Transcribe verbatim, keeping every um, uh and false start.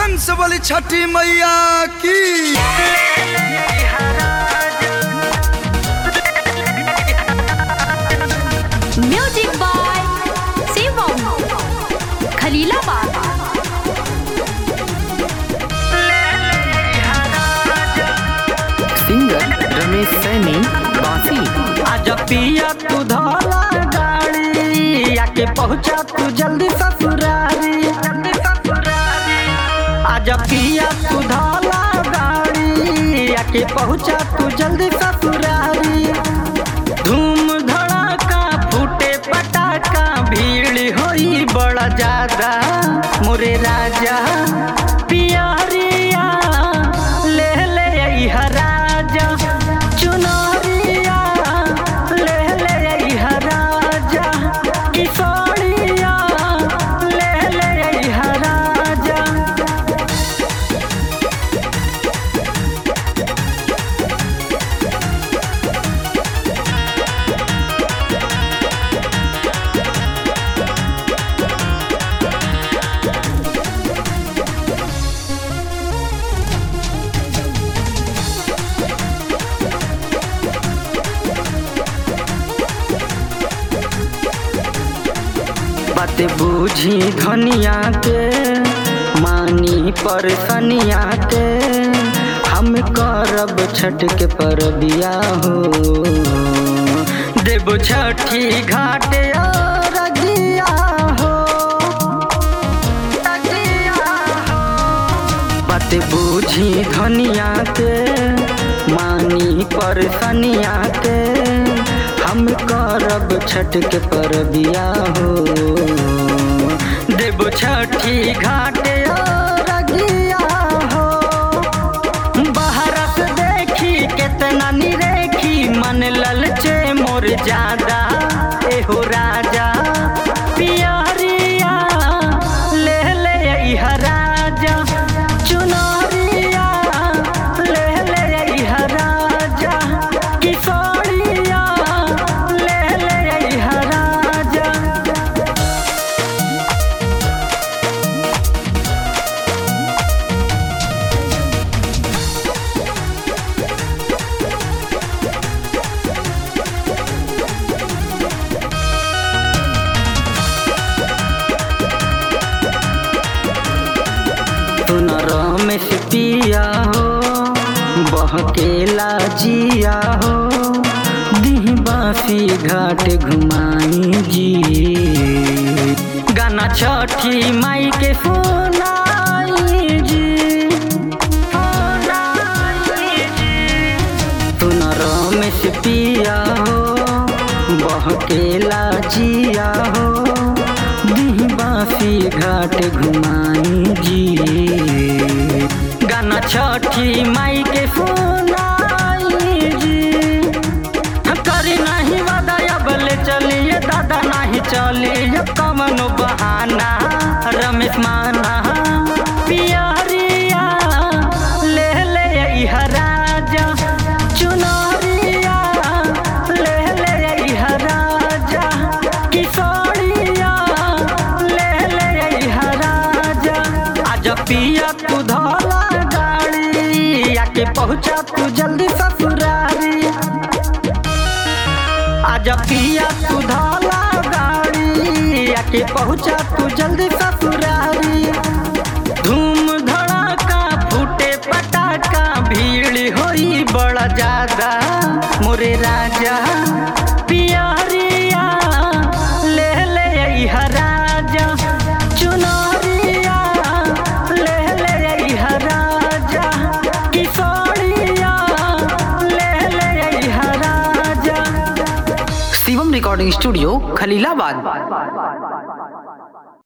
प्रेम से बोली छठी मैया की। Music by Shivam Khalilabad. Singer Ramesh Saini बासी। आजा पिया तू धोला गाड़ी आके पहुंचा तू जल्दी ससुरारी जल्दी ससुरारी। आजा पिया तू धोला गाड़ी आके पहुंचा तू जल्दी ससुरारी। धूम धड़ाका फूटे पटाखा भीड़ होई बड़ा ज्यादा मोरे राजा पियरिया ले ले अइहा राजा चुनरिया ले ले अइहा राजा किशोरिया ले ले अइहा राजा। बात बूझी धनिया के मानी परसनिया के हम करब छठ के परबिया हो। देव छठी घाट रगिया हो रगिया हो। बात बूझी धनिया के मानी परसनिया के हम करब छठ के परबिया हो। देव छठी घाट रगिया हो। बहरस देखी कितना निरेखी मन ललचे मोर ज्यादा एहो राजा पियरिया ले ले अइहा राजा चुनरिया ले ले अइहा राजा किशोरिया ले ले अइहा राजा। सुना रमेश पिया हो बहकेला जिया हो। दीह बासी घाट घुमाई जी गाना छठी माई के सुनाई जी सुनाई जी। सुना रमेश पिया हो बहकेला जिया हो। दीह बासी घाट घुमाई जी गाना छठी माई के सुनाई जी। करी नहीं वादा अब ले चलिए दादा नहीं चलिए कवनो बहाना रमेश माना पियरिया ले ले अइहा राजा चुनरिया ले ले अइहा राजा किशोरिया ले ले अइहा राजा। आजा पिया तू धोला गाड़ी आके पहुंचा तू जल्दी ससुरारी। आजा पिया तू धोला गाड़ी आके पहुंचा तू जल्दी ससुरारी। धूम धड़ाका फूटे पटाखा भीड़ होई बड़ा ज्यादा मोरे राजा पियरिया ले ले अइहा राजा चुनरिया ले ले अइहा राजा किशोरिया ले ले अइहा राजा। Shivam recording studio Khalilabad.